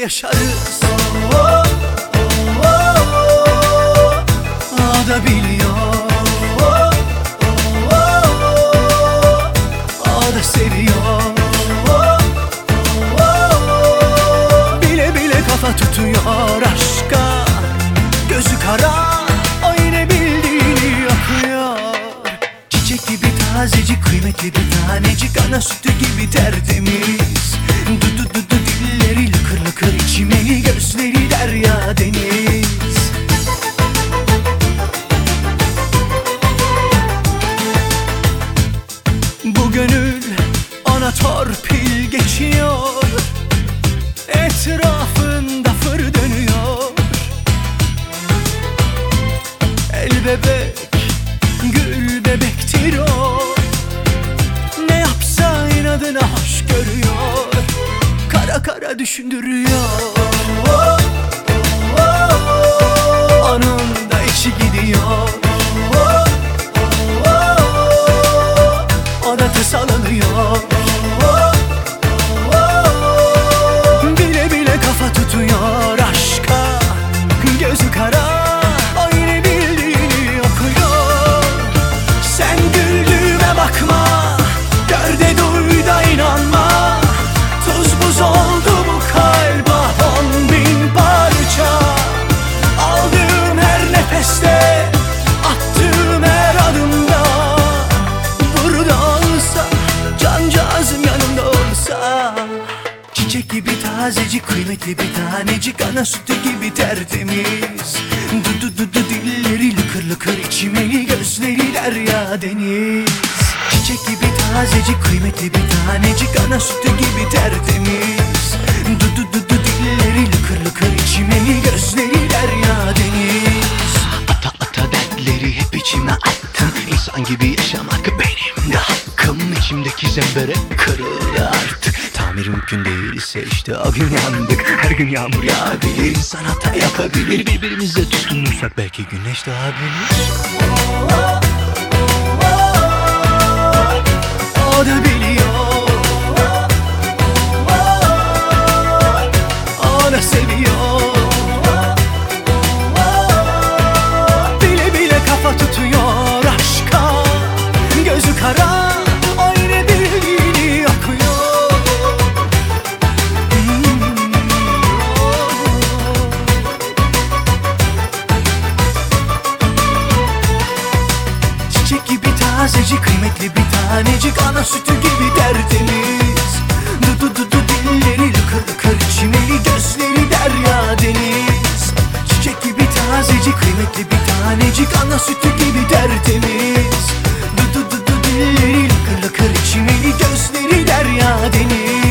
yaşarız. O da biliyor, o da seviyor. Bile bile kafa tutuyor aşka, gözü kara, o yine bildiğini okuyor. Çiçek gibi tazecik, kıymetli bir tanecik, ana sütü gibi tertemiz. Dudu dudu dilleri lıkır lıkır, içimeli gözleri derya deniz. Bu gönül ona torpil geçiyor, etrafında fır dönüyor. El bebek, gül bebektir o, ne yapsa inadına hoş görüyor, kara kara düşündürüyor. Onun da içi gidiyor, o da tasalanıyor. Bile bile kafa tutuyor aşka, gözü kara, o yine bildiğini okuyor. Sen güldüğüme bakma, gör de duy da inanma. Tuz buz oldu bu kalp, 10.000 parça. Aldığım her nefeste, attığım her adımda, burada olsa, cancağızım yanımda olsa. Çiçek gibi tazecik, kıymetli bir tanecik, ana sütü gibi tertemiz. Dudu dudu dilleri lıkır lıkır, içimeli gözleri derya deniz. Çiçek gibi tazecik, kıymetli bir tanecik, ana sütü gibi tertemiz. Dudu dudu dilleri lıkır lıkır, içimeli gözleri derya deniz. Ata ata dertleri hep içime attım, İnsan gibi yaşamak benim de hakkım. İçimdeki zembere kırıldı artık, tamir mümkün değilse işte o gün yandık. Her gün yağmur yağabilir, insan hata yapabilir, birbirimizle tutunursak belki güneş doğabilir. O da biliyor, o da seviyor. Bile bile kafa tutuyor aşka, gözü kara, o yine bildiğini okuyor. Çiçek gibi tazecik, kıymetli bir tanecik, ana sütü gibi tertemiz. Dudu dudu dilleri lıkır lıkır, içimeli gözleri derya deniz. Çiçek gibi tazecik, kıymetli bir tanecik, ana sütü gibi tertemiz. Dudu dudu dilleri lıkır lıkır, içimeli gözleri derya deniz.